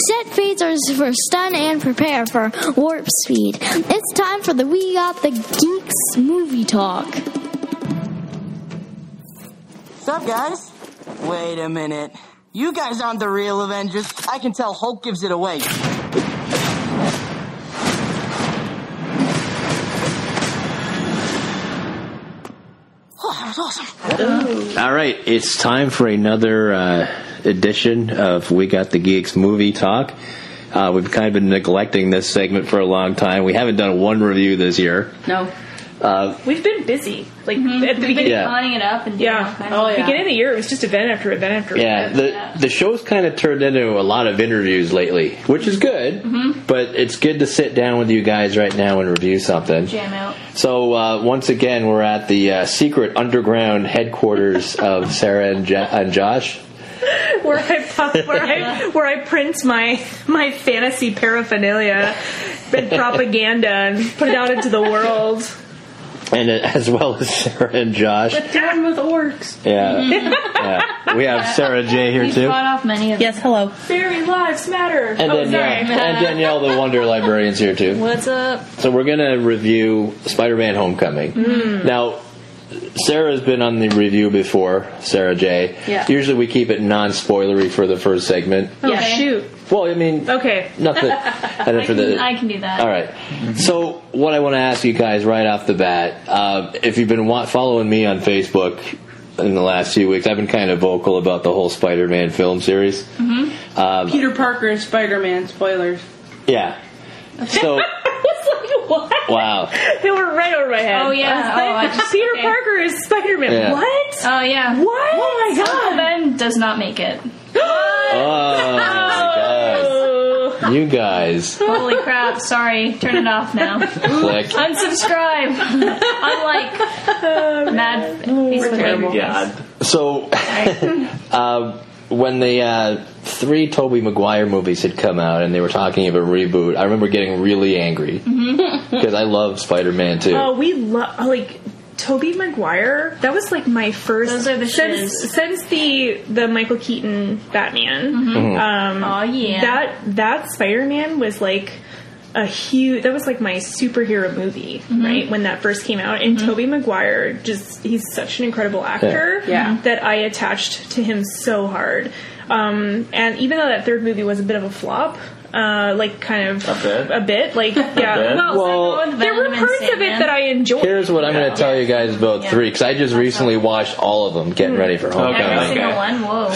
Set phasers for stun and prepare for warp speed. It's time for the We Got the Geeks movie talk. What's up, guys? Wait a minute. You guys aren't the real Avengers. I can tell Hulk gives it away. Oh, that was awesome. All right, it's time for another edition of We Got the Geeks movie talk. We've kind of been neglecting this segment for a long time. We haven't done one review this year. No. We've been busy. Like at the beginning, lining it up and beginning of the year, it was just event after event after event. The show's kind of turned into a lot of interviews lately, which is good. But it's good to sit down with you guys right now and review something. Jam out. So once again, we're at the secret underground headquarters of Sarah and Josh. Where I print my fantasy paraphernalia and propaganda and put it out into the world. And as well as Sarah and Josh. But down with orcs. Yeah. We have Sarah J here too. Fought off many of them. Yes, hello. Fairy lives matter. And Danielle, the Wonder Librarian's here too. What's up? So we're going to review Spider-Man Homecoming. Now, Sarah's been on the review before, Sarah J. Yeah. Usually we keep it non-spoilery for the first segment. Oh, shoot. Well, I mean... Okay. Nothing. I can do that. All right. So, what I want to ask you guys right off the bat, if you've been following me on Facebook in the last few weeks, I've been kind of vocal about the whole Spider-Man film series. Peter Parker and Spider-Man, spoilers. Yeah. So... What? Wow. They were right over my head. Oh, yeah. Peter Parker is Spider-Man. Yeah. What? Oh, yeah. What? Oh, my God. Ben does not make it. Oh, you guys. Holy crap. Sorry. Turn it off now. Click. Unsubscribe. Unlike Mad Facebook. God. So, when the 3 Tobey Maguire movies had come out and they were talking of a reboot, I remember getting really angry because I love Spider-Man too. Oh, we love Tobey Maguire. That was like my first. Those are the since the Michael Keaton Batman. Oh yeah. That Spider-Man was like a huge. That was like my superhero movie, right? When that first came out, and Tobey Maguire, he's such an incredible actor that I attached to him so hard. And even though that third movie was a bit of a flop, a bit, well, there were parts of it that I enjoyed. Here's what I'm going to tell you guys about 3, because I just recently watched all of them, getting ready for Homecoming. Every single one? Whoa.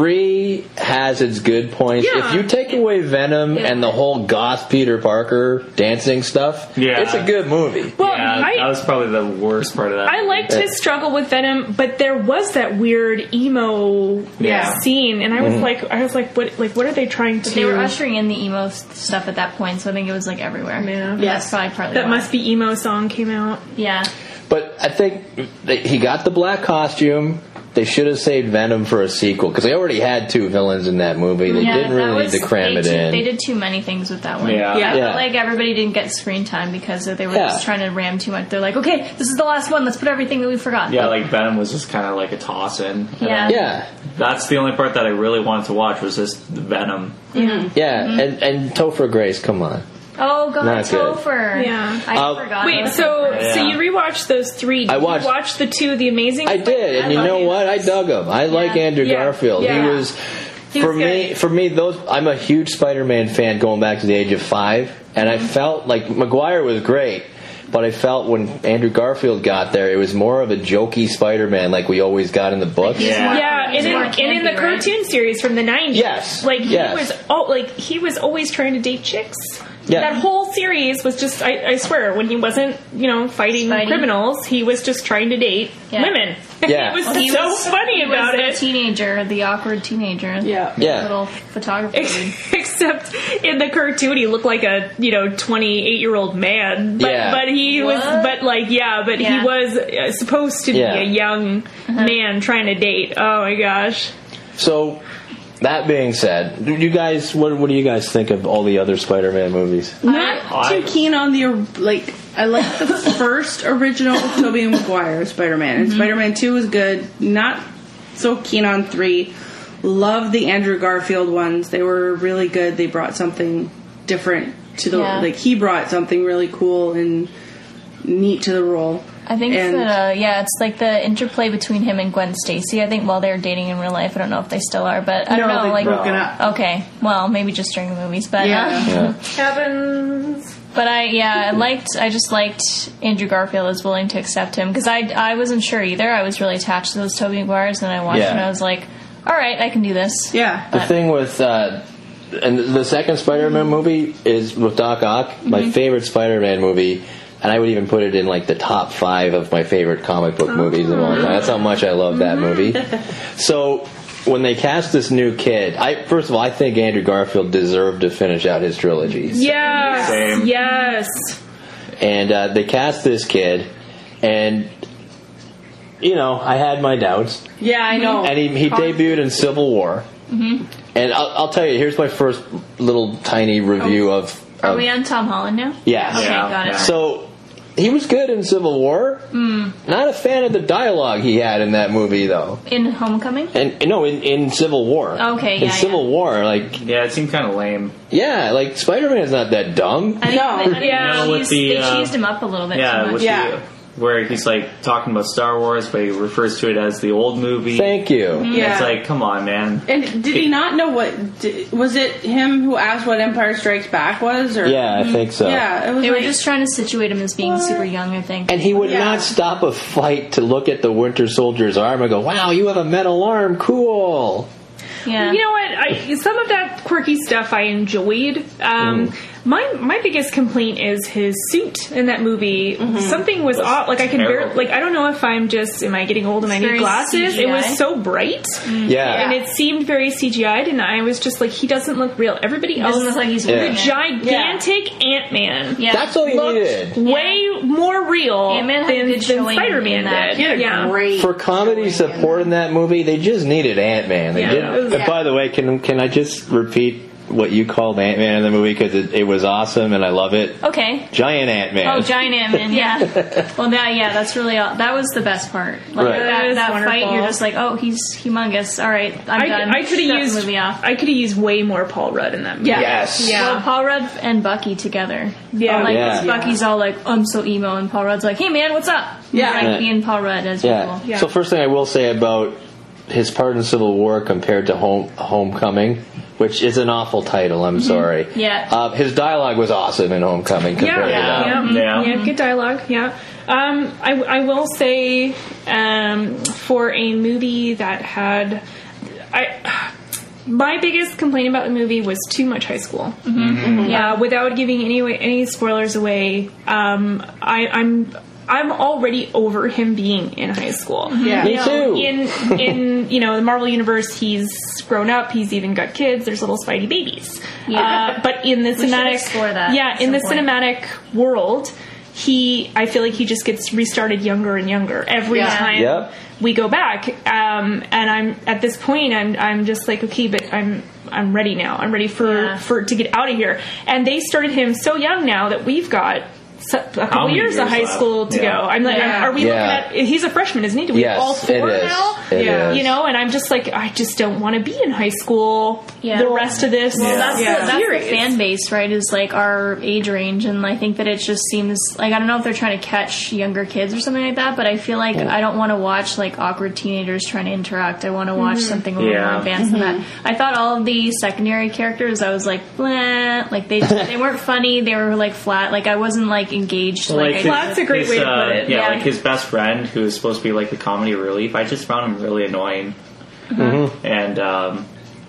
3 has its good points. Yeah. If you take away Venom and the whole goth Peter Parker dancing stuff, it's a good movie. Well, that was probably the worst part of that. I liked his struggle with Venom, but there was that weird emo scene, and I was like, what are they trying to? They were ushering in the emo stuff at that point, so I think it was like everywhere. Yeah, that's probably partly that why. Must Be Emo song came out. Yeah, but I think he got the black costume. They should have saved Venom for a sequel, because they already had 2 villains in that movie. They didn't really need to cram it in. They did too many things with that one. Yeah. I felt like everybody didn't get screen time because they were just trying to ram too much. They're like, okay, this is the last one. Let's put everything that we forgot. Yeah, like Venom was just kind of like a toss-in. Yeah. That's the only part that I really wanted to watch was just Venom. Yeah, and Topher Grace, come on. Oh, God, Not good. Topher. Yeah. I forgot. Wait, so you rewatched those 3. Did you watch the 2, The Amazing? I did, and you know what? I dug him. I like Andrew Garfield. Yeah. He was for me. I'm a huge Spider-Man fan going back to the age of 5, and I felt like Maguire was great. But I felt when Andrew Garfield got there, it was more of a jokey Spider-Man like we always got in the books. And in the cartoon series from the 90s. Yes. He was always trying to date chicks. Yeah. That whole series was just, I swear, when he wasn't, fighting criminals, he was just trying to date women. Yeah. It was so funny about it. The awkward teenager. Yeah. Little photographer. Except in the cartoon, he looked like a 28-year-old man. But he was, he was supposed to be a young man trying to date. Oh my gosh. So, that being said, you guys, what do you guys think of all the other Spider-Man movies? Not too keen on I like the first original Tobey Maguire Spider-Man. And Spider-Man 2 was good. Not so keen on 3. love the Andrew Garfield ones. They were really good. They brought something different to the like. He brought something really cool and neat to the role. I think that it's like the interplay between him and Gwen Stacy. I think while they were dating in real life, I don't know if they still are, but I don't know. Like, broken up. Okay, well, maybe just during the movies, but Heavens. But I just liked Andrew Garfield was willing to accept him because I wasn't sure either. I was really attached to those Tobey Maguires, and I watched and I was like, all right, I can do this. Yeah. The thing with and the second Spider-Man movie is with Doc Ock, my favorite Spider-Man movie. And I would even put it in like the top 5 of my favorite comic book movies of all time. That's how much I love that movie. So when they cast this new kid, first of all, I think Andrew Garfield deserved to finish out his trilogy. Yes. Same. Yes. And they cast this kid, and I had my doubts. Yeah, I know. And he debuted in Civil War. Mm-hmm. And I'll tell you, here's my first little tiny review of. Are we on Tom Holland now? Yeah. Okay, got it. So he was good in Civil War. Not a fan of the dialogue he had in that movie, though. In Homecoming? In Civil War. Okay, In Civil War, like... Yeah, it seemed kind of lame. Yeah, like, Spider-Man's not that dumb. They cheesed him up a little bit too much. Where he's like talking about Star Wars, but he refers to it as the old movie. Thank you. Mm-hmm. Yeah. It's like, come on, man. And did he not know was it him who asked what Empire Strikes Back was? Or? Yeah, I think so. Yeah, they were just trying to situate him as being super young, I think. And he would not stop a fight to look at the Winter Soldier's arm and go, wow, you have a metal arm, cool. Yeah. You know what? Some of that quirky stuff I enjoyed. My biggest complaint is his suit in that movie. Mm-hmm. Something was off. Like I can barely. I don't know if am I getting old and I need glasses? CGI. It was so bright. Yeah. And it seemed very CGI'd, and I was just like, he doesn't look real. Everybody else doesn't look like he's the gigantic Ant-Man. Yeah. That's all you needed. Way more real than Spider-Man did. Yeah. Great for comedy support in that movie, they just needed Ant-Man. They didn't. By the way, can I just repeat what you called Ant-Man in the movie, because it was awesome and I love it. Okay. Giant Ant-Man. Oh, Giant Ant-Man, yeah. Well, that's really that was the best part. Like that fight, you're just like, oh, he's humongous. All right, I'm done. I could have used the movie off. I could have used way more Paul Rudd in that movie. Yeah. Yes. Yeah. Well, Paul Rudd and Bucky together. Yeah. Bucky's all like, I'm so emo, and Paul Rudd's like, hey man, what's up? Yeah. Like being Paul Rudd as usual. Yeah. So first thing I will say about his part in Civil War compared to Homecoming, which is an awful title, I'm sorry. Yeah. His dialogue was awesome in Homecoming compared to that. Yeah, good dialogue, yeah. I will say, for a movie that had... my biggest complaint about the movie was too much high school. Mm-hmm. Mm-hmm. Yeah, without giving any spoilers away, I'm already over him being in high school. Yeah, me too. In the Marvel universe, he's grown up. He's even got kids. There's little Spidey babies. Yeah, but in the cinematic, cinematic world, I feel like he just gets restarted younger and younger every time we go back. And I'm at this point, I'm just like, okay, but I'm ready now. I'm ready for to get out of here. And they started him so young now that we've got a couple years of high school to go. I'm like, are we looking at? He's a freshman, isn't he? Do we have all 4 now? It is. And I'm just like, I just don't want to be in high school the rest of this. Well, that's the fan base, right? Is like our age range, and I think that it just seems like, I don't know if they're trying to catch younger kids or something like that, but I feel like I don't want to watch like awkward teenagers trying to interact. I want to watch something a little more advanced than that. I thought all of the secondary characters, I was like, blah, like they weren't funny. They were like flat. Like I wasn't like engaged. Flat's a great way to put it. Yeah, like his best friend, who is supposed to be like the comedy relief, I just found him really annoying. Mm-hmm. And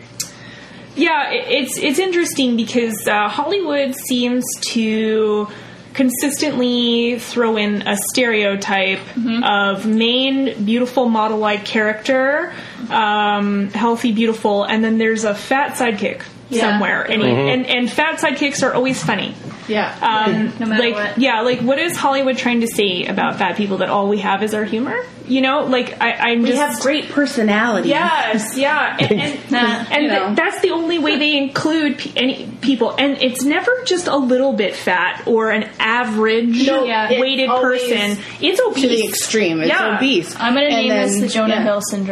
it's interesting because Hollywood seems to consistently throw in a stereotype of main beautiful model-like character, healthy, beautiful, and then there's a fat sidekick somewhere, and fat sidekicks are always funny. Yeah. No matter what. Yeah, like what is Hollywood trying to say about fat people, that all we have is our humor? We have great personality. Yes, yeah, and that's the only way they include any people, and it's never just a little bit fat or an average weighted person. It's obese to the extreme. It's obese. I'm going to name this the Jonah Hill syndrome.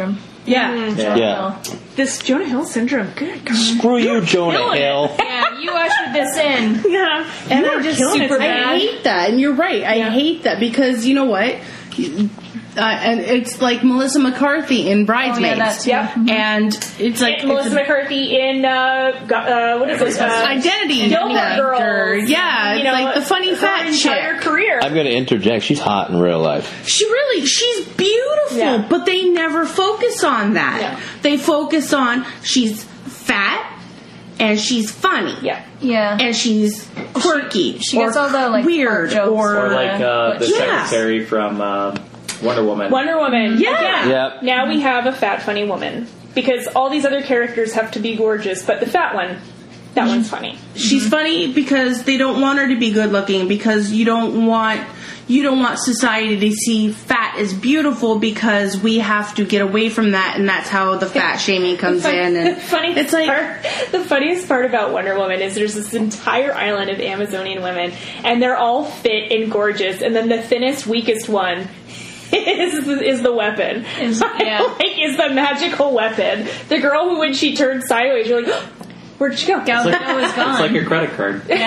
Yeah. This Jonah Hill syndrome. Good God. Screw you, Jonah Hill. Yeah, you ushered this in. Yeah. And I hate that. And you're right. I hate that because you know what? And it's like Melissa McCarthy in Bridesmaids. And it's like Melissa McCarthy in what is it? Identity. Gilmore Girls. Yeah, it's like the funny fat chick. Entire career. I'm going to interject. She's hot in real life. She's beautiful, but they never focus on that. Yeah. They focus on she's fat and she's funny. Yeah. And she's quirky. She gets all the like weird jokes Or like the secretary from Wonder Woman. Yeah. Yep. Now we have a fat, funny woman. Because all these other characters have to be gorgeous, but the fat one, that one's funny. She's funny because they don't want her to be good looking because you don't want society to see fat as beautiful because we have to get away from that, and that's how the fat shaming comes in. And the funniest part about Wonder Woman is there's this entire island of Amazonian women, and they're all fit and gorgeous, and then the thinnest, weakest one is the weapon. Is the magical weapon. The girl who, when she turns sideways, you're like, oh, where'd she go? Gal Gadot is gone. It's like your credit card. Yeah.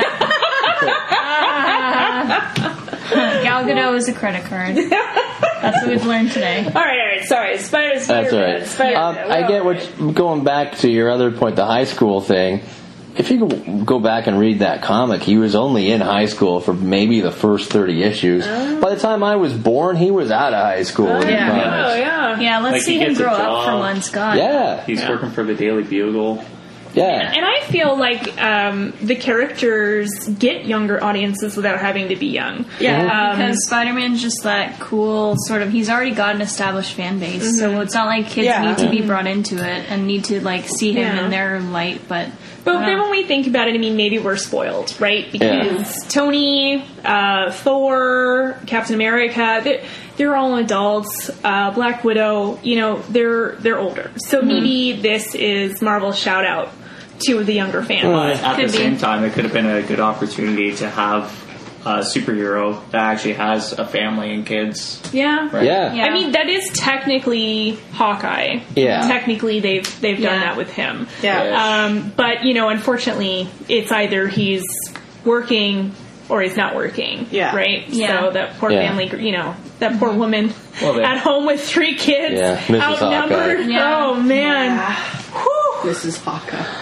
Gal Gadot is a credit card. That's what we've learned today. All right. Sorry, Spider-Man. That's all right. I get what going back to your other point, the high school thing. If you go back and read that comic, he was only in high school for maybe the first 30 issues. By the time I was born, he was out of high school. Yeah, let's see him grow up for once, God. Yeah. He's working for the Daily Bugle. Yeah. And I feel like the characters get younger audiences without having to be young. Yeah, because Spider-Man's just that cool sort of... He's already got an established fan base, so it's not like kids need to be brought into it and need to like see him in their light, But then when we think about it, I mean, maybe we're spoiled, right? Because Tony, Thor, Captain America, they're all adults. Black Widow, they're older. So maybe this is Marvel's shout out to the younger fans. But at the same time, it could have been a good opportunity to have a superhero that actually has a family and kids. Yeah. Right? Yeah. I mean, that is technically Hawkeye. Yeah. Technically, they've done that with him. Yeah. But, unfortunately, it's either he's working or he's not working. Yeah. Right? Yeah. So that poor family, that poor woman at home with 3 kids. Yeah. Mrs. Outnumbered. Hawkeye. Yeah. Oh, man. Yeah. This is Hawkeye.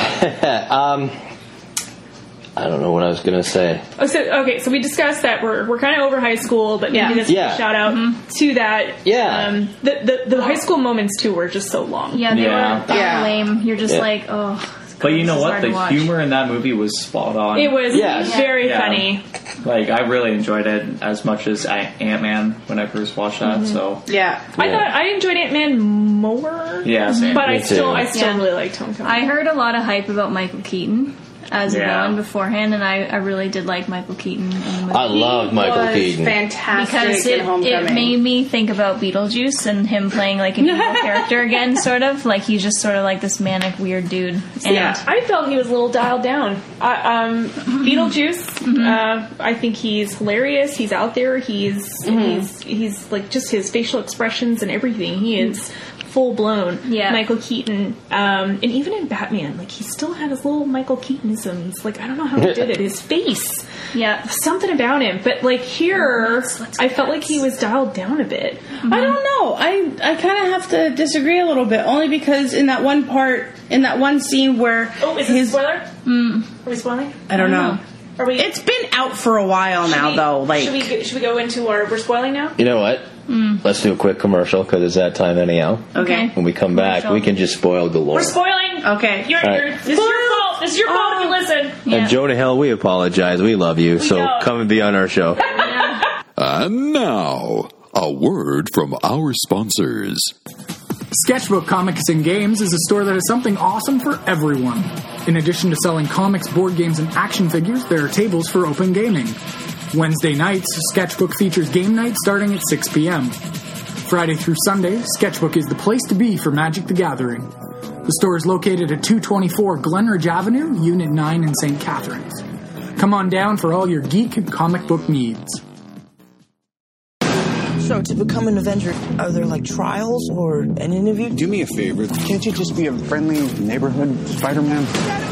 I don't know what I was going to say. So we discussed that we're kind of over high school, but maybe this is a shout out to that. Yeah. The high school moments, too, were just so long. Yeah, they were lame. You're just like, oh... But you know what? The humor in that movie was spot on. It was very funny. Like, I really enjoyed it as much as Ant-Man when I first watched that. So I thought I enjoyed Ant-Man more. Yeah, same. But I still really liked Homecoming. I heard a lot of hype about Michael Keaton as a villain beforehand, and I really did like Michael Keaton in the movie. I love Michael Keaton. Fantastic because it made me think about Beetlejuice and him playing like an evil character again, sort of. Like he's just sort of like this manic, weird dude. And I felt he was a little dialed down. Beetlejuice, I think he's hilarious. He's out there. He's like just his facial expressions and everything. He is full blown Michael Keaton, and even in Batman, like he still had his little Michael Keatonisms. Like I don't know how he did it. His face, something about him. But like here, I felt like he was dialed down a bit. I don't know. I kind of have to disagree a little bit, only because in that one part, in that one scene where is this a spoiler? Are we spoiling? I don't know. Are we? It's been out for a while now, though. Like, should we go into we're spoiling now? You know what? Let's do a quick commercial because it's that time anyhow. Okay. When we come back, we can just spoil galore. We're spoiling. Okay. This is your fault. This is your fault if you listen. And Jonah Hill, we apologize. We love you. So come and be on our show. And now, a word from our sponsors. Sketchbook Comics and Games is a store that has something awesome for everyone. In addition to selling comics, board games, and action figures, there are tables for open gaming. Wednesday nights, Sketchbook features game night starting at 6 p.m. Friday through Sunday, Sketchbook is the place to be for Magic the Gathering. The store is located at 224 Glenridge Avenue, Unit 9 in St. Catharines. Come on down for all your geek and comic book needs. So to become an Avenger, are there like trials or an interview? Do me a favor. Can't you just be a friendly neighborhood Spider-Man?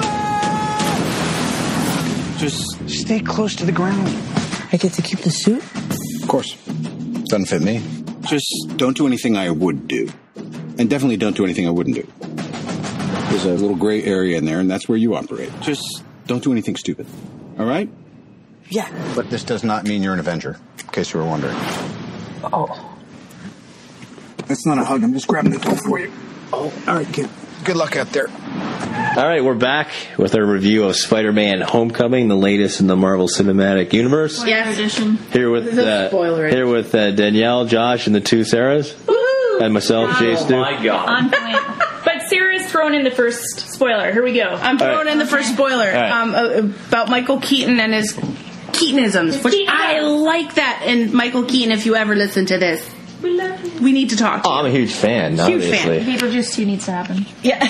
Just stay close to the ground. I get to keep the suit? Of course. Doesn't fit me. Just don't do anything I would do. And definitely don't do anything I wouldn't do. There's a little gray area in there, and that's where you operate. Just don't do anything stupid. All right? Yeah. But this does not mean you're an Avenger, in case you were wondering. Oh. That's not a hug. I'm just grabbing the toe for you. Oh. All right, kid. Good luck out there. All right, we're back with our review of Spider-Man: Homecoming, the latest in the Marvel Cinematic Universe. Edition. Here with Danielle, Josh, and the two Sarahs, and myself, Jay Stu. Oh my God! On point. But Sarah's thrown in the first spoiler. Here we go. I'm throwing in the first spoiler about Michael Keaton and his Keatonisms, which I like that. And Michael Keaton, if you ever listen to this, we need to talk to you. I'm a huge fan, obviously. Beetlejuice 2 needs to happen. Yeah.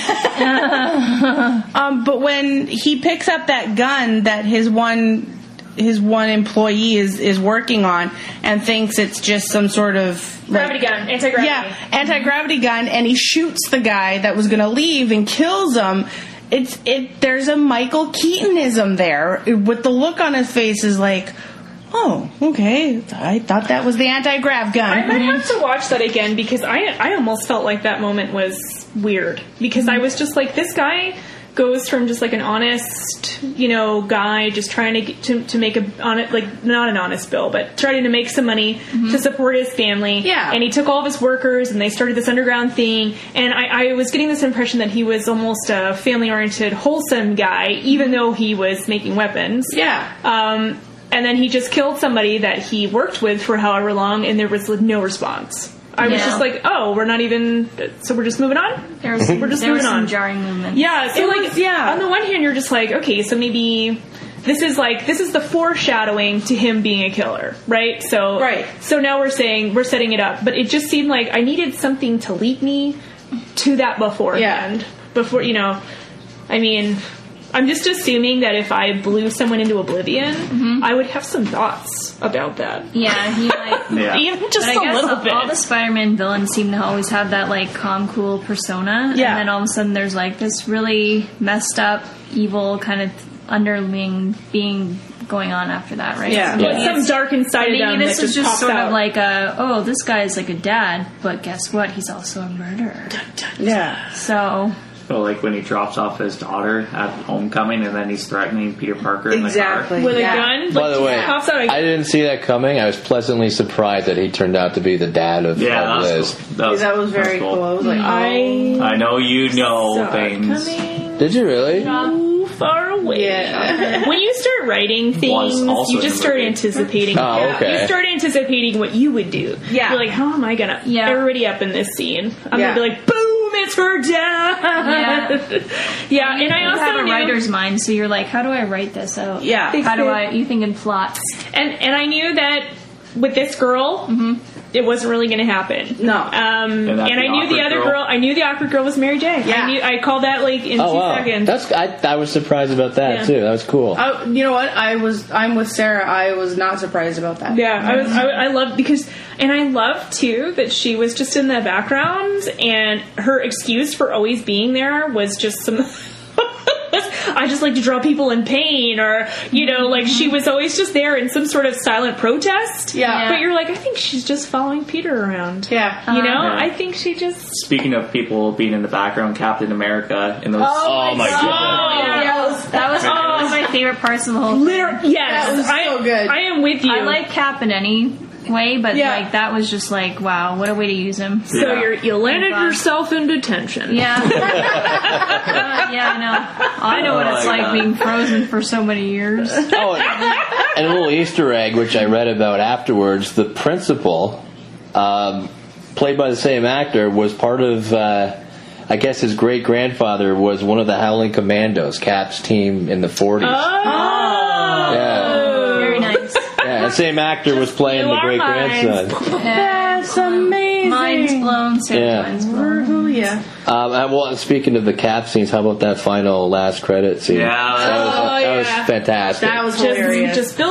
But when he picks up that gun that his one employee is working on and thinks it's just some sort of Gravity gun, anti-gravity. Yeah, anti-gravity gun, and he shoots the guy that was going to leave and kills him. There's a Michael Keatonism there with the look on his face is like, oh, okay. I thought that was the anti-grav gun. I might have to watch that again because I almost felt like that moment was weird because I was just like, this guy goes from just like an honest, guy just trying to get to make not an honest bill, but trying to make some money to support his family. Yeah. And he took all of his workers and they started this underground thing. And I was getting this impression that he was almost a family-oriented, wholesome guy, even though he was making weapons. Yeah. And then he just killed somebody that he worked with for however long, and there was no response. I was just like, oh, we're not even, so we're just moving on? We're just moving on. Some jarring movements. Yeah, so on the one hand, you're just like, okay, so maybe this is the foreshadowing to him being a killer, right? So now we're setting it up. But it just seemed like I needed something to lead me to that beforehand. Yeah. Before, I mean, I'm just assuming that if I blew someone into oblivion, I would have some thoughts about that. Yeah, he might. Even just but a little bit. All the Spider-Man villains seem to always have that calm, cool persona, and then all of a sudden there's this really messed up, evil kind of underling being going on after that, right? Yeah, some dark inside of them. Maybe this is just sort out. of this guy is like a dad, but guess what? He's also a murderer. Yeah. So when he drops off his daughter at Homecoming and then he's threatening Peter Parker in the car. With a gun? By the way, I didn't see that coming. I was pleasantly surprised that he turned out to be the dad of Liz. That was very cool. I was like, I know you know things. Did you really? Far away. Yeah. When you start writing things, you just start anticipating. Oh, okay. You start anticipating what you would do. Yeah. You're like, how am I gonna? Everybody up in this scene. I'm gonna be like, boom, it's her dad. Yeah. And I also have a knew, writer's mind, so you're like, how do I write this out? Yeah. You think in plots? And I knew that with this girl. It wasn't really going to happen. No. And I knew the other girl. I knew the awkward girl was Mary J. Yeah. I called that in 2 seconds. I was surprised about that too. That was cool. You know what? I'm with Sarah. I was not surprised about that. Yeah, I love and I love too that she was just in the background, and her excuse for always being there was just some. I just like to draw people in pain, or she was always just there in some sort of silent protest. Yeah. But you're like, I think she's just following Peter around. Yeah. I think she just. Speaking of people being in the background, Captain America in those. Oh my god! That was one of my favorite parts of the whole thing. Yes, that was so good. I am with you. I like Cap in any way, but that was just wow, what a way to use him. So you landed yourself in detention. Yeah. I know. I know what it's like being frozen for so many years. Oh, and a little Easter egg, which I read about afterwards. The principal, played by the same actor, was part of. I guess his great grandfather was one of the Howling Commandos, Cap's team in the 40s. Oh. Yeah. Very nice. Yeah, the same actor was playing the great grandson. That's amazing. Mind's blown. Mind's blown. Yeah. Well, speaking of the Cap scenes, how about that final last credit scene? Yeah. That was fantastic. That was hilarious. Just building up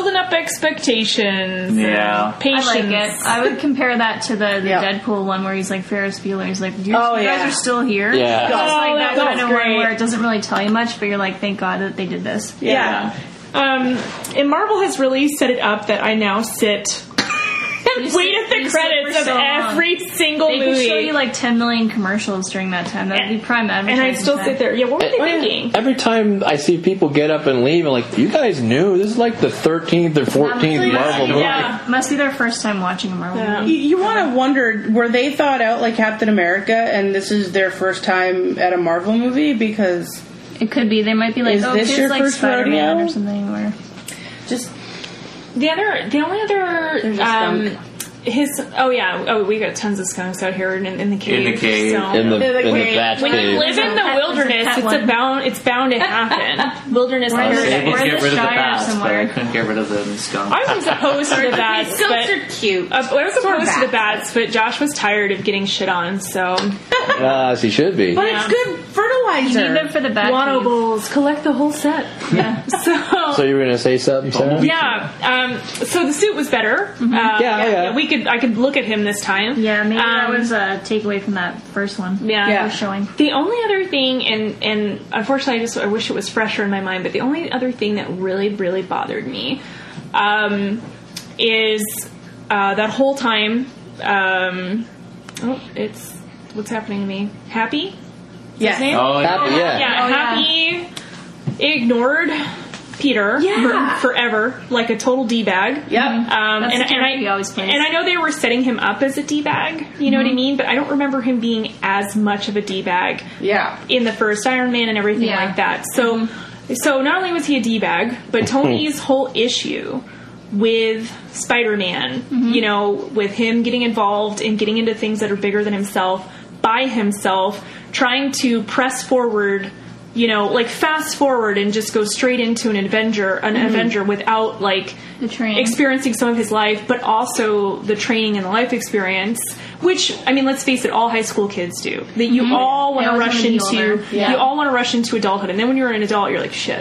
expectations. Yeah. Patience. I like it. I would compare that to the Deadpool one where he's like Ferris Bueller. He's like, you guys are still here. Yeah. It's like that kind of great. one where it doesn't really tell you much, but you're like, thank God that they did this. Yeah. And Marvel has really set it up that I now sit and wait at the credits of every single movie. They could show you like 10 million commercials during that time. That would be prime advertising. And I'd still sit there. Yeah, what were they thinking? Every time I see people get up and leave, I'm like, you guys knew this is like the 13th or 14th Marvel movie. Yeah. Must be their first time watching a Marvel movie. You want to wonder, were they thought out like Captain America and this is their first time at a Marvel movie? Because it could be. They might be like, is this kids your like first Spider-Man rodeo? or something. Or just the only other we got tons of skunks out here in the cave. In the cave. So. In the batch when cave. you live in the wilderness, it's bound to happen. Wilderness. I was able to We're get the rid of the Shire bats, but somewhere. I couldn't get rid of the skunk. I was opposed to the bats. Skunks are cute. I was opposed to the bats, but Josh was tired of getting shit on, so. She should be. But it's good fertilizer. You need them for the bat Guano cave. bowls. Collect the whole set. Yeah. So you were going to say something, Sarah? Yeah. So the suit was better. Yeah. I could look at him this time. Yeah, maybe that was a takeaway from that first one. Yeah. Was showing. The only other thing, and unfortunately I wish it was fresher in my mind, but the only other thing that really, really bothered me is that whole time, it's what's happening to me. Happy? Yeah. His name? Oh, Happy, yeah. Yeah, Happy ignored Peter forever, like a total D-bag. Yep. He always plays. And I know they were setting him up as a D-bag, you know what I mean? But I don't remember him being as much of a D-bag in the first Iron Man and everything like that. So so not only was he a D-bag, but Tony's whole issue with Spider-Man, you know, with him getting involved and getting into things that are bigger than himself, by himself, trying to press forward, you know, like fast forward and just go straight into an Avenger without like the training, experiencing some of his life, but also the training and the life experience, which, I mean, let's face it, all high school kids do. That you all want to rush into, you all want to rush into adulthood, and then when you're an adult, you're like, shit.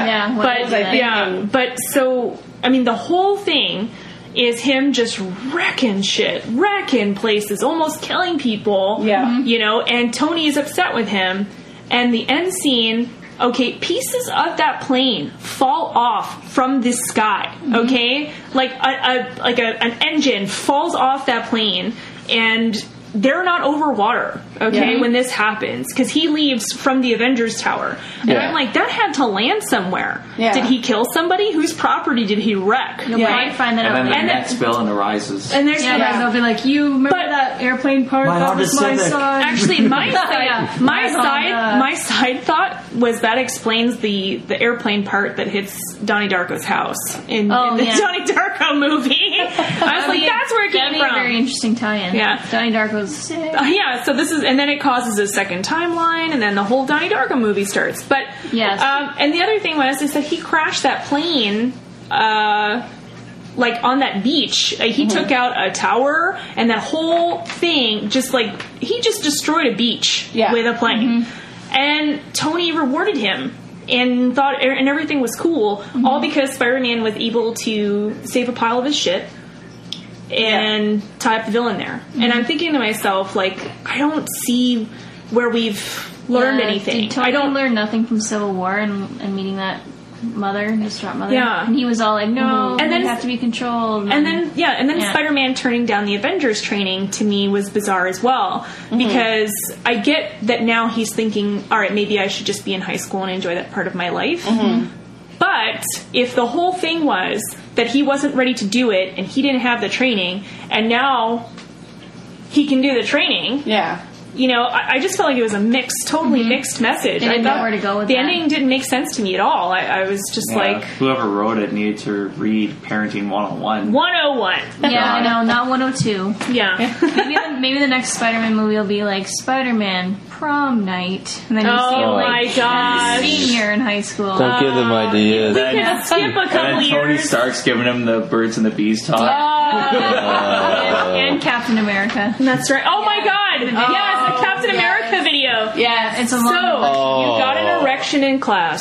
But so, I mean, the whole thing is him just wrecking shit, wrecking places, almost killing people. Yeah. You know, and Tony is upset with him. And the end scene, okay, pieces of that plane fall off from the sky, okay? Like an engine falls off that plane, and they're not over water, okay, when this happens, because he leaves from the Avengers Tower. And I'm like, that had to land somewhere. Yeah. Did he kill somebody? Whose property did he wreck? You'll probably find that out And later. then the next villain arises. And there's they'll be like, you remember that airplane part? That was my side. Actually, my side thought was that explains the airplane part that hits Donnie Darko's house in the Donnie Darko movie. I was like, that's where it came from. A very interesting tie-in. Yeah, Donnie Darko's sick. So this is, and then it causes a second timeline, and then the whole Donnie Darko movie starts. But and the other thing was is that he crashed that plane. Like on that beach, he took out a tower, and that whole thing he just destroyed a beach with a plane. And Tony rewarded him and thought, and everything was cool, all because Spider-Man was able to save a pile of his shit and tie up the villain there. And I'm thinking to myself, like, I don't see where we've learned anything. Did Tony learn nothing from Civil War and meeting that distraught mother? Yeah. And he was all like, no, and then you have to be controlled. And then Spider-Man turning down the Avengers training to me was bizarre as well, because I get that now he's thinking, all right, maybe I should just be in high school and enjoy that part of my life. But if the whole thing was that he wasn't ready to do it and he didn't have the training, and now he can do the training, you know, I just felt like it was a totally mixed message. They didn't know where to go with the that. ending didn't make sense to me at all. I was just like, whoever wrote it needed to read Parenting 101. 101. Yeah, I know, not 102. Yeah. maybe the next Spider-Man movie will be like Spider-Man Prom Night, and then you see him like gosh. senior in high school. Don't give them ideas. We could skip a couple and then Tony years. Stark's giving him the birds and the bees talk. And Captain America. That's right. Oh my God! Yes, the Captain America videos. Yeah, it's a so long you got an erection in class.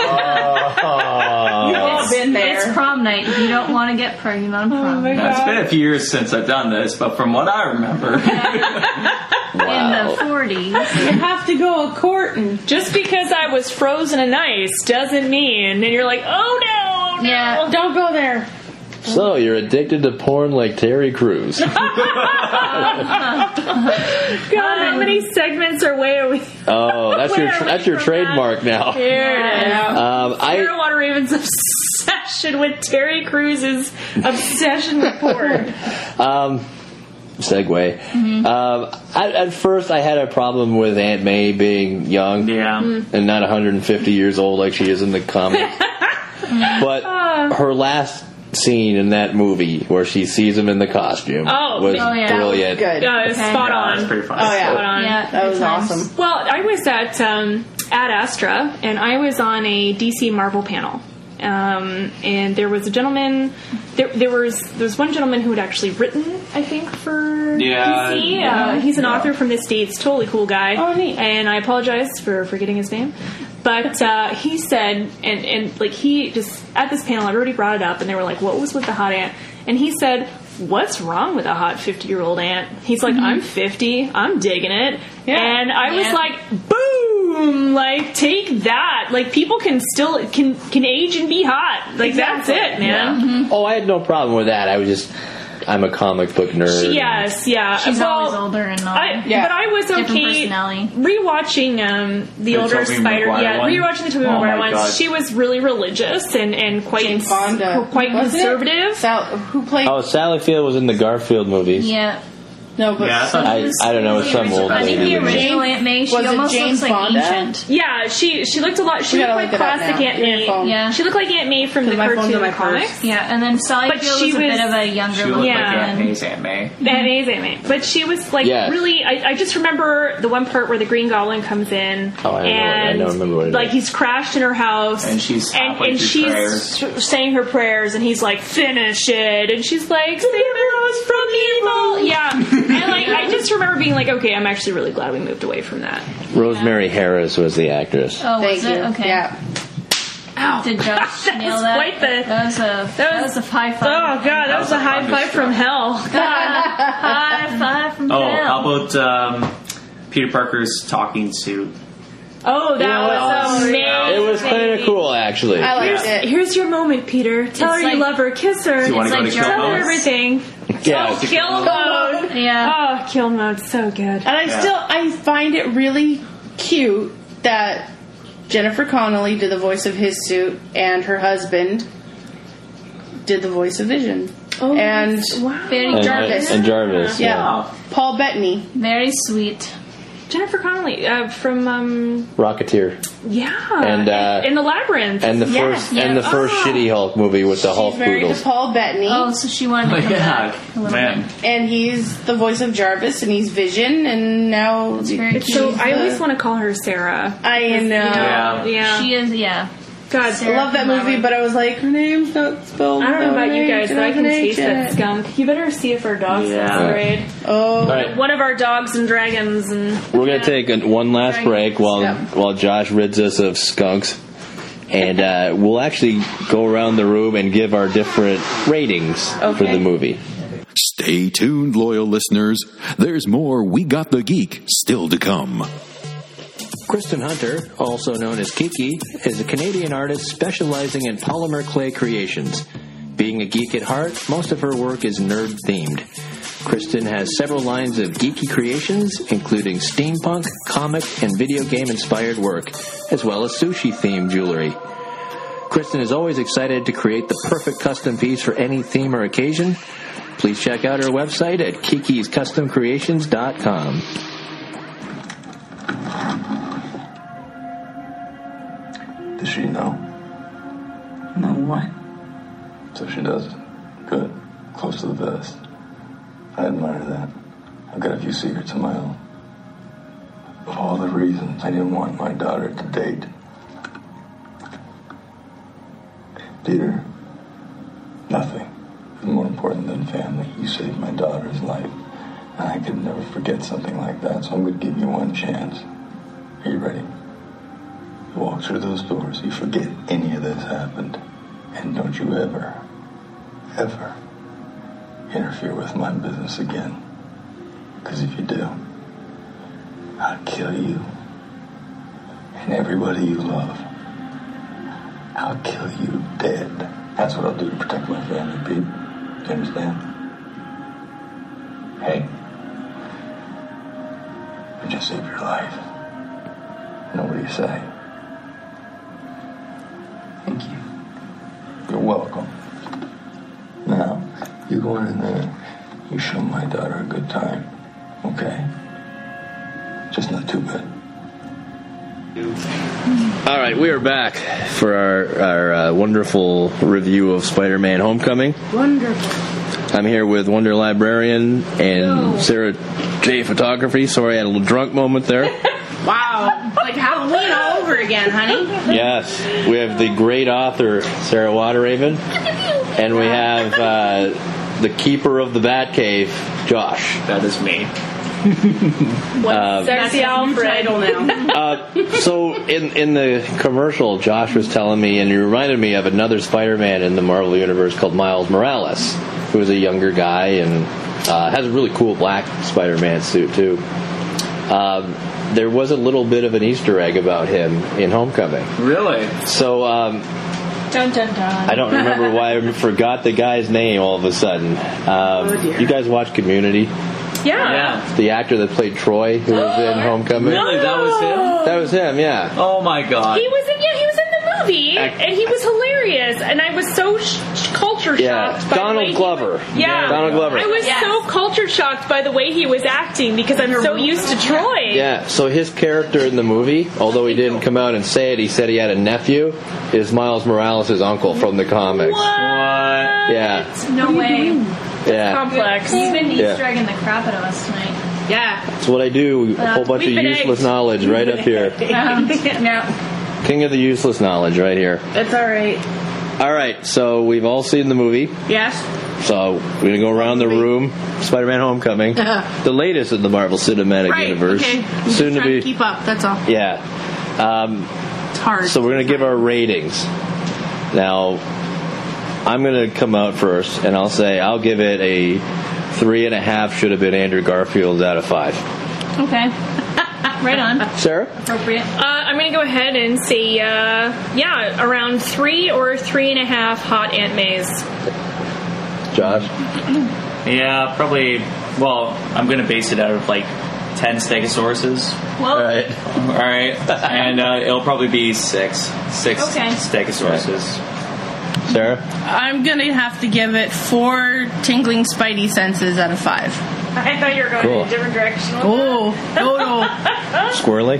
Yeah. You've all been there. It's prom night. If you don't want to get pregnant on prom night. It's been a few years since I've done this, but from what I remember. In the 40s. You have to go a-courting. Just because I was frozen in ice doesn't mean, and you're like, oh no, Yeah. Don't go there. So you're addicted to porn like Terry Crews. God, how many segments are we? Oh, that's your trademark now. Here it is. I Water Raven's obsession with Terry Crews' obsession with porn. segue. Mm-hmm. At first, I had a problem with Aunt May being young, and not 150 years old like she is in the comics. But her last scene in that movie where she sees him in the costume was brilliant. Good. Spot on. That's pretty fun. Oh yeah, Spot on. Yeah, that was nice. awesome. Well, I was at Ad Astra, and I was on a DC Marvel panel. And there was a gentleman. There was one gentleman who had actually written, I think, for DC. He's an author from the States. Totally cool guy. Oh, neat. And I apologize for forgetting his name. But he said, and like he just at this panel, everybody brought it up, and they were like, "What was with the hot aunt?" And he said, "What's wrong with a hot 50-year-old aunt?" He's like, "I'm 50. I'm digging it." And I was like, "Boom! Like, take that! Like, people can still can age and be hot. Like, that's it, man." Oh, I had no problem with that. I'm a comic book nerd. Yes, She's always older and all. But I was Different okay personality. rewatching the older Tobey Spider. Maguire one? Rewatching the Tobey Oh Maguire my ones. God. She was really religious and quite Jane Fonda. quite Was it? conservative. Who played? Oh, Sally Field was in the Garfield movies. Yeah. No, but I don't know, some old I think lady. the original Aunt May, she Was it almost Jane looks like Fonda? ancient. Yeah, she looked a lot. She We looked gotta like look it up classic now. Aunt Give me your May. phone. Yeah. She looked like Aunt May from the my phone's cartoon on my comics. purse. Yeah, and then Sally But Field she was a bit was- of a younger She looked looking like Aunt woman. May's Aunt May. Aunt May's Aunt May. But she was like Yes. really. I just remember the one part where the Green Goblin comes in. Oh, I and don't remember what it like is. he's crashed in her house, And she's halfway and through she's prayers. saying her prayers, and he's like, "Finish it," and she's like, "Save us from evil." Yeah, and like I just remember being like, "Okay, I'm actually really glad we moved away from that." Rosemary Harris was the actress. Oh, Thank was you. it? Okay. Yeah. Ow! Did Josh That nail was that? quite the- That was a high five. Oh god, that was a high five from hell. High five from Oh, hell. how about Peter Parker's talking suit? Oh, that was amazing. It was kind of cool, actually. I liked it. Here's your moment, Peter. Tell her like- you love her. Kiss her. Do you want to go like to kill Tell her mode? everything. Yeah. Kill mode. Yeah. Oh, kill mode. So good. And I find it really cute that Jennifer Connelly did the voice of his suit, and her husband did the voice of Vision. Oh, and wow. Very Jarvis. And Jarvis. yeah, Paul Bettany. Very sweet. Jennifer Connelly from Rocketeer. And in the Labyrinth. And the first Shitty Hulk movie with the Hulk She's married poodles. to Paul Bettany. Oh, so she wanted to come back a little bit. And he's the voice of Jarvis, and he's Vision, and now very cute. So I always want to call her Sarah. I know. Yeah. She is, yeah. God, I love that movie, but I was like, her name's not spelled. I don't know about you guys, but I can taste that that skunk. You better see if our dog's sprayed. Oh, All right. One of our dogs and dragons and. We're going to take one last break while Josh rids us of skunks. And we'll actually go around the room and give our different ratings for the movie. Stay tuned, loyal listeners. There's more We Got the Geek still to come. Kristen Hunter, also known as Kiki, is a Canadian artist specializing in polymer clay creations. Being a geek at heart, most of her work is nerd-themed. Kristen has several lines of geeky creations, including steampunk, comic, and video game-inspired work, as well as sushi-themed jewelry. Kristen is always excited to create the perfect custom piece for any theme or occasion. Please check out her website at kikiscustomcreations.com. Does she know? No, what? So she does. Good. Close to the vest. I admire that. I've got a few secrets of my own. Of all the reasons I didn't want my daughter to date. Peter, nothing is more important than family. You saved my daughter's life. And I could never forget something like that, so I'm going to give you one chance. Are you ready? You walk through those doors, you forget any of this happened. And don't you ever interfere with my business again. Because if you do, I'll kill you. And everybody you love. I'll kill you dead. That's what I'll do to protect my family, Pete. Do you understand? Hey. I just saved your life. Now what do you say? Thank you. You're welcome. Now, you go in there, you show my daughter a good time. Okay? Just not too bad. All right, we are back for our wonderful review of Spider-Man Homecoming. Wonderful. I'm here with Wonder Librarian and Sarah J. Photography. Sorry, I had a little drunk moment there. Wow. Like Halloween all over again, honey. Yes. We have the great author, Sarah Waterraven. And we have the keeper of the Batcave, Josh. That is me. Sexy Alfred. So in the commercial, Josh was telling me, and he reminded me of another Spider-Man in the Marvel Universe called Miles Morales, who is a younger guy and has a really cool black Spider-Man suit, too. There was a little bit of an Easter egg about him in Homecoming. Really? So, Dun, dun, dun. I don't remember why I forgot the guy's name all of a sudden. You guys watch Community? Yeah. The actor that played Troy, who was in Homecoming. Really? That was him? That was him, yeah. Oh my god. He was in the movie, and he was hilarious, and I was so culture shocked by Donald the way Glover. Donald Glover. I was so culture shocked by the way he was acting because I'm so used to Troy. Yeah, so his character in the movie, although he didn't come out and say it, he said he had a nephew, is Miles Morales' uncle from the comics. What? Yeah. No way. Yeah. Complex. You've been Easter egging the crap out of us tonight. Yeah. That's what I do. A whole bunch of useless knowledge right up here. Yeah. King of the useless knowledge right here. That's all right. All right, so we've all seen the movie. Yes. So we're going to go around the room. Spider-Man Homecoming. The latest in the Marvel Cinematic Universe. Okay. I'm Soon to be. Keep up, that's all. Yeah. It's hard. So we're going to give our ratings. Now, I'm going to come out first, and I'll say I'll give it a 3.5. Should have been Andrew Garfield out of 5. Okay. Right on. Sarah? Appropriate. I'm going to go ahead and say, around 3 or 3.5 hot Aunt Mays. Josh? Yeah, probably. Well, I'm going to base it out of like 10 Stegosauruses. Well, All right. And it'll probably be 6 Okay. Stegosaurus. Sarah? I'm going to have to give it 4 tingling spidey senses out of 5. I thought you were going in a different direction. Oh, no. Squirrely?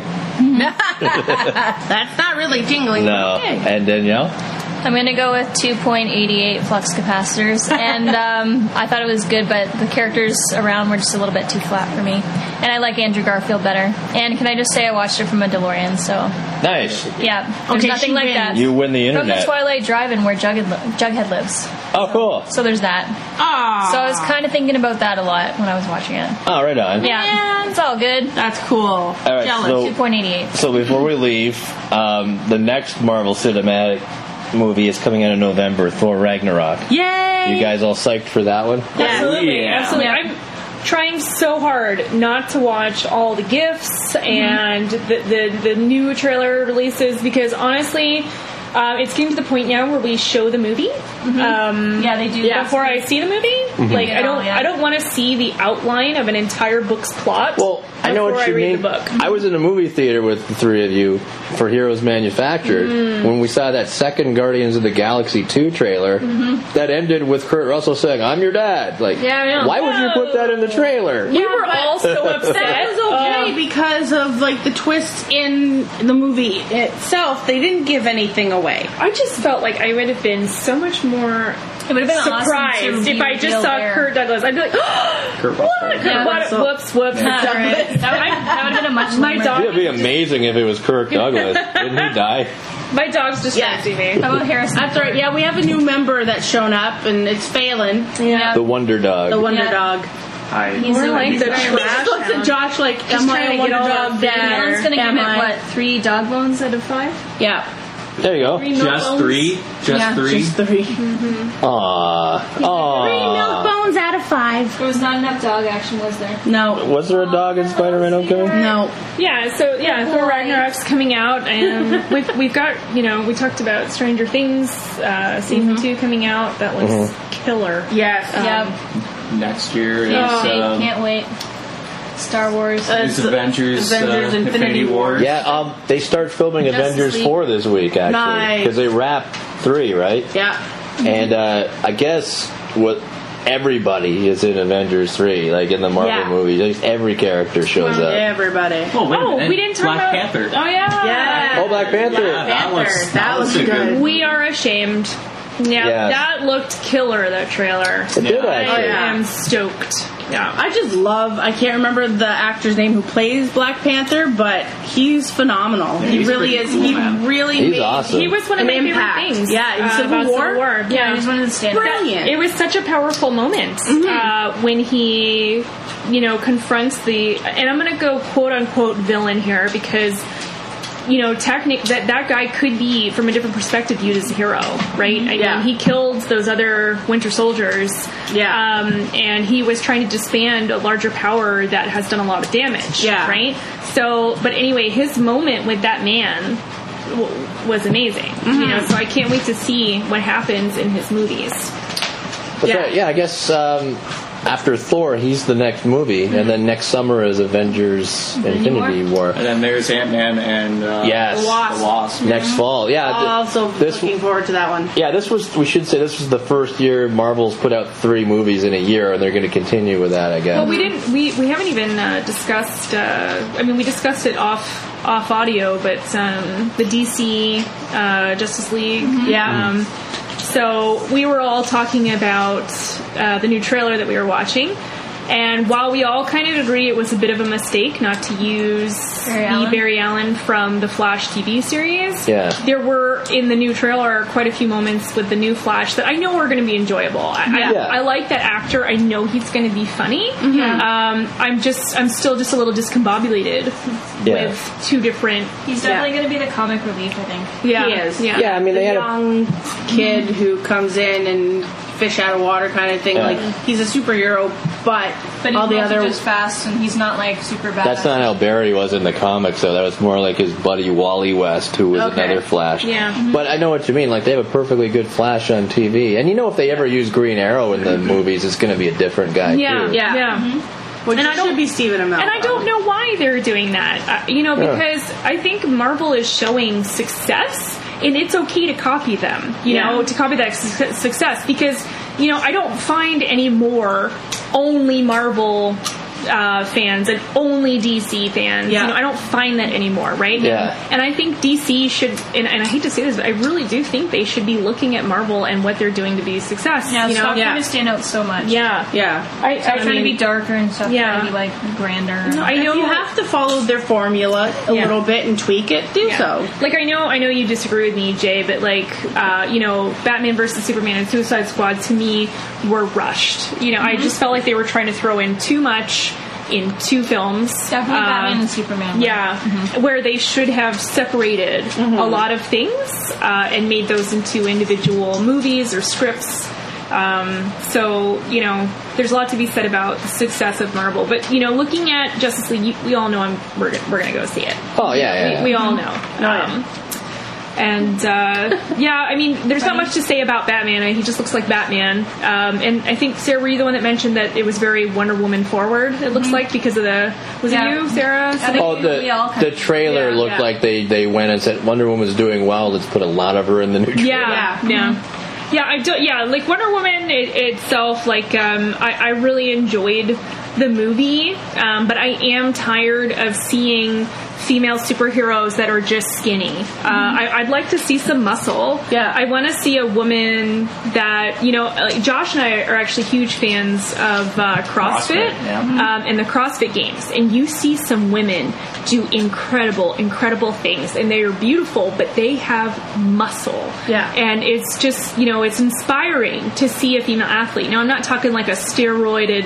That's not really tingling. No. Okay. And Danielle? I'm going to go with 2.88 flux capacitors. And I thought it was good, but the characters around were just a little bit too flat for me. And I like Andrew Garfield better. And can I just say I watched it from a DeLorean, so... Nice. Yeah, there's nothing like that. You win the From internet. the Twilight Drive-In where Jughead lives. Oh, cool. So there's that. Aww. So I was kind of thinking about that a lot when I was watching it. Oh, right on. Yeah, it's all good. That's cool. All right, Jealous. 2.88. So before we leave, the next Marvel Cinematic movie is coming out in November, Thor Ragnarok. Yay! You guys all psyched for that one? Absolutely. Yeah. Absolutely. I'm trying so hard not to watch all the GIFs and the new trailer releases because honestly, it's getting to the point now where we show the movie. Yeah, they do. Before I see the movie, like I don't want to see the outline of an entire book's plot. Well, I know what you mean. I was in a movie theater with the three of you for Heroes Manufactured when we saw that second Guardians of the Galaxy 2 trailer that ended with Kurt Russell saying, "I'm your dad." Like, why would you put that in the trailer? We were all so upset. That was okay because of like the twists in the movie itself. They didn't give anything away. I just felt like I would have been so much more It would have been surprised awesome to if I just saw Kurt Douglas. I'd be like, Kurt Russell. Whoops. That would have been a much My dog. It would be amazing if it was Kirk Douglas. Didn't he die? My dog's distracting me. How about Harrison? That's right. Yeah, we have a new member that's shown up, and it's Phelan. Yeah. The Wonder Dog. The Wonder Dog. He's More like the trash Looks at hound. Josh like, Just am trying I to get all dog of there? Alan's gonna give Am it, I? what, 3 dog bones out of 5? Yeah. There you go. 3 milk Just bones? 3? Just 3? Just 3. Aww. 3 milk bones out of 5. There was not enough dog action, was there? No. Was there a dog in Spider-Man Homecoming? No. Yeah, so Thor Ragnarok's coming out, and we've got, we talked about Stranger Things season 2 coming out. That looks killer. Yes. Next year is Can't wait. Star Wars. is Avengers Infinity War. Yeah, they start filming Justice Avengers League. 4 this week, actually. Nice. Because they wrapped 3, right? Yeah. And I guess everybody is in Avengers 3, like in the Marvel movies. Like, every character shows up. Everybody. Oh, wait a minute. We didn't talk Black about Panther. Oh yeah. Yeah. Oh, Black Panther. That was a good. We are ashamed. Yeah, Yes. that looked killer. That trailer. It did, actually. I am stoked. Yeah. I just love, I can't remember the actor's name who plays Black Panther, but he's phenomenal. Yeah, he he's really pretty is. cool, He man. really He's made awesome. He was one of an my impact. favorite things. Yeah, in Civil about War. Civil War. Yeah, he's one of the standouts. Brilliant. It was such a powerful moment when he, confronts and I'm going to go quote unquote villain here because, that guy could be from a different perspective viewed as a hero, right? I mean, he killed those other Winter Soldiers. Yeah. And he was trying to disband a larger power that has done a lot of damage. Yeah. Right? So, but anyway, his moment with that man was amazing. So I can't wait to see what happens in his movies. But I guess after Thor, he's the next movie, and then next summer is Avengers Infinity War. And then there's Ant-Man and yes. the Wasp. Next fall. Yeah. Also looking forward to that one. Yeah, we should say this was the first year Marvel's put out 3 movies in a year, and they're going to continue with that, I guess. Well, we haven't even discussed, we discussed it off audio, but the DC Justice League. So we were all talking about the new trailer that we were watching, and while we all kind of agree it was a bit of a mistake not to use Barry Allen from the Flash TV series, there were in the new trailer quite a few moments with the new Flash that I know are going to be enjoyable. I like that actor. I know he's going to be funny. I'm still just a little discombobulated with 2 different. He's definitely going to be the comic relief, I think. Yeah, He is. Yeah, I mean, they had a young kid who comes in and fish out of water kind of thing. Yeah. Like, he's a superhero, but But all he's the also other... just fast, and he's not like super bad. That's not how Barry was in the comics, though. That was more like his buddy Wally West, who was another Flash. Yeah. But I know what you mean. Like, they have a perfectly good Flash on TV. And if they ever use Green Arrow in the movies, it's going to be a different guy, too. Which And I should be Stephen Amell. And I don't know why they're doing that. Because I think Marvel is showing success, and it's okay to copy them, to copy that success. Because, I don't find any more only Marvel fans and only DC fans. I don't find that anymore, right? Yeah. And I think DC should, and I hate to say this, but I really do think they should be looking at Marvel and what they're doing to be a success. Yeah, stop trying to stand out so much. Yeah. Stop trying to be darker and stuff. Trying to be like grander. I know you have to follow their formula a little bit and tweak it. Do so. Like I know you disagree with me, Jay, but Batman versus Superman and Suicide Squad to me were rushed. I just felt like they were trying to throw in too much in 2 films. Definitely Batman and Superman. Where they should have separated a lot of things and made those into individual movies or scripts. There's a lot to be said about the success of Marvel. But, looking at Justice League, we all know we're going to go see it. Oh, yeah. We all know. And, there's not much to say about Batman. He just looks like Batman. And I think, Sarah, were you the one that mentioned that it was very Wonder Woman forward, it looks like, because of the... Was it you, Sarah? The trailer looked like they went and said, Wonder Woman's doing well, let's put a lot of her in the new trailer. Like Wonder Woman itself, I really enjoyed the movie, but I am tired of seeing female superheroes that are just skinny. I'd like to see some muscle. I want to see a woman that, Josh and I are actually huge fans of CrossFit and the CrossFit Games. And you see some women do incredible things. And they are beautiful, but they have muscle. And it's just, it's inspiring to see a female athlete. Now, I'm not talking like a steroided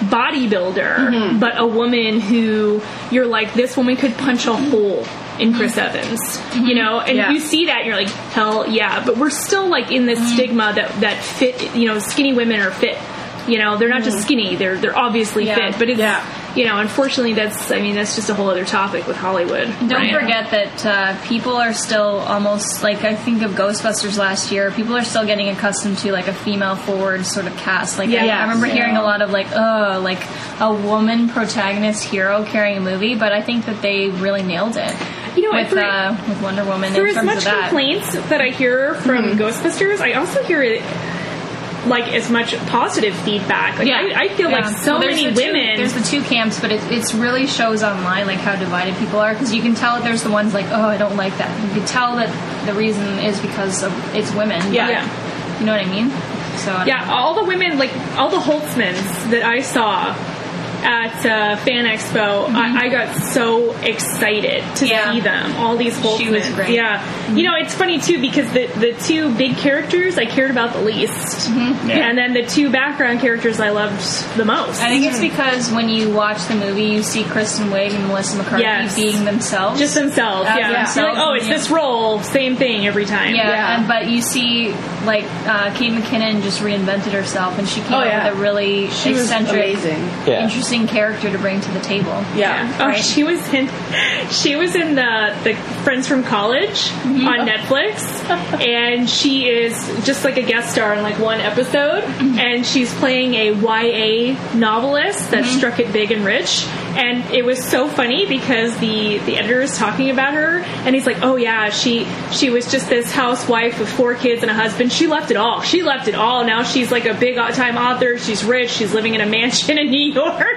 bodybuilder, but a woman who you're like, this woman could punch a hole in Chris Evans, you know, and you see that and you're like, hell yeah, but we're still like in this stigma that fit, you know, skinny women are fit, you know, they're not just skinny, they're obviously fit, but it's, you know, unfortunately that's just a whole other topic with Hollywood. Don't forget that people are still almost, like, I think of Ghostbusters last year, people are still getting accustomed to, like, a female forward sort of cast. Like, I remember hearing a lot of, like, a woman protagonist hero carrying a movie, but I think that they really nailed it. You know, with Wonder Woman for in terms as much of that. complaints that I hear from Ghostbusters, I also hear it like as much positive feedback. Like, I feel like so many women. There's the two camps, but it really shows online like how divided people are, because you can tell that there's the ones like, oh, I don't like that. You can tell that the reason is because it's women. You know what I mean? So all the women, like all the Holtzmans that I saw at Fan Expo, I got so excited to see them. All these Holtzmans. She was great. You know, it's funny too because the two big characters I cared about the least, and then the two background characters I loved the most. I think it's because when you watch the movie, you see Kristen Wiig and Melissa McCarthy being themselves, just themselves. Themselves. You're like, oh, it's this role, same thing every time. But you see, like Kate McKinnon just reinvented herself, and she came up with a really eccentric, interesting character to bring to the table. Right? She was in the Friends from College on Netflix, and she is just like a guest star in like one episode, and she's playing a YA novelist that struck it big and rich. And it was so funny because the editor is talking about her, and he's like, oh yeah, she was just this housewife with 4 kids and a husband. She left it all. Now she's like a big time author. She's rich. She's living in a mansion in New York.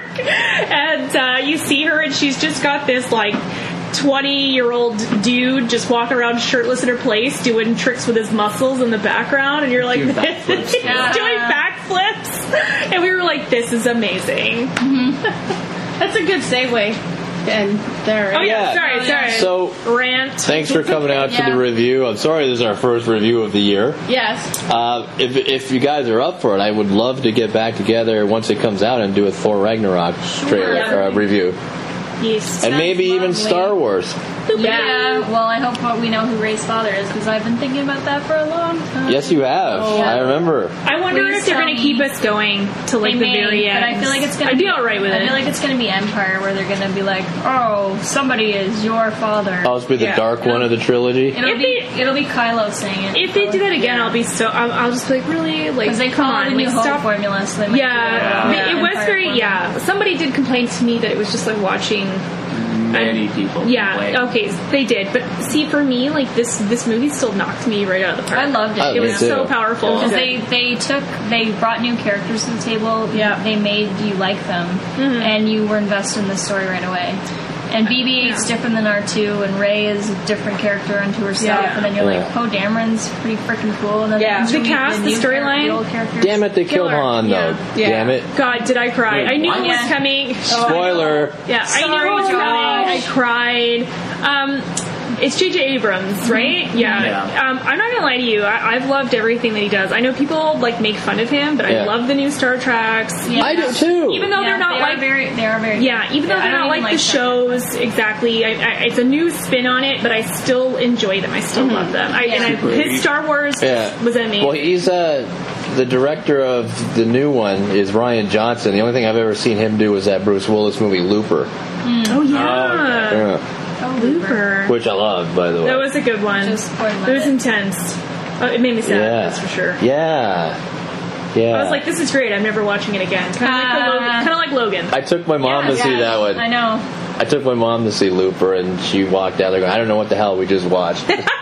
And you see her, and she's just got this like 20-year-old dude just walking around shirtless in her place doing tricks with his muscles in the background, and you're like, he's doing backflips, and we were like, this is amazing. That's a good segue. And there. Sorry. So, rant. Thanks for coming out to the review. I'm sorry this is our first review of the year. Yes. If you guys are up for it, I would love to get back together once it comes out and do a Thor Ragnarok trailer review. Yes. And maybe even Star Wars. Yeah, well, I hope we know who Rey's father is, because I've been thinking about that for a long time. Yes, you have. I remember. I wonder if they're going to keep us going to like the very end. But I feel like it's going to be alright with it. I feel like it's going to be Empire, where they're going to be like, oh, somebody is your father. Oh, it's be the dark one of the trilogy. It'll be Kylo saying it. If they do that again, I'll be so. I'll just be like, really, like, because they call it the New Hope formula. So they might it was very. Somebody did complain to me that it was just like watching. Many people. Okay, they did. But see, for me, like this movie still knocked me right out of the park. I loved it. It was so powerful because they brought new characters to the table. Yeah, they made you like them, and you were invested in the story right away. And BB-8's different than R2, and Rey is a different character unto herself. And then you're like, Poe Dameron's pretty freaking cool. And then the cast, the storyline. Damn it, they killed Han though. Damn it. God, did I cry? I knew it was coming. Spoiler. I knew it was coming. I cried. It's J.J. Abrams, right? I'm not gonna lie to you. I've loved everything that he does. I know people like make fun of him, but I love the new Star Treks. I do too. Even though they're not like very even though they're not like the shows exactly. It's a new spin on it, but I still enjoy them. I still love them. His Star Wars was amazing. Well, he's the director of the new one is Rian Johnson. The only thing I've ever seen him do was that Bruce Willis movie Looper. Oh yeah. Looper. Which I loved, by the way. That was a good one. It was intense. It made me sad, that's for sure. Yeah. I was like, this is great. I'm never watching it again. Kind of like Logan. I took my mom to see that one. I know. I took my mom to see Looper, and she walked out there going, I don't know what the hell we just watched.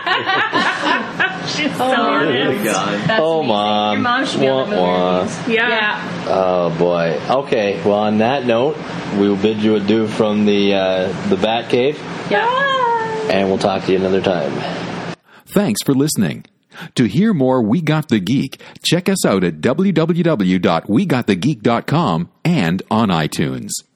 She's so honest. God. Oh, Mom. Your mom should be on the movie. Yeah. Oh, boy. Okay, well, on that note, we will bid you adieu from the Bat Cave. Yeah. And we'll talk to you another time. Thanks for listening. To hear more We Got the Geek, check us out at www.wegotthegeek.com and on iTunes.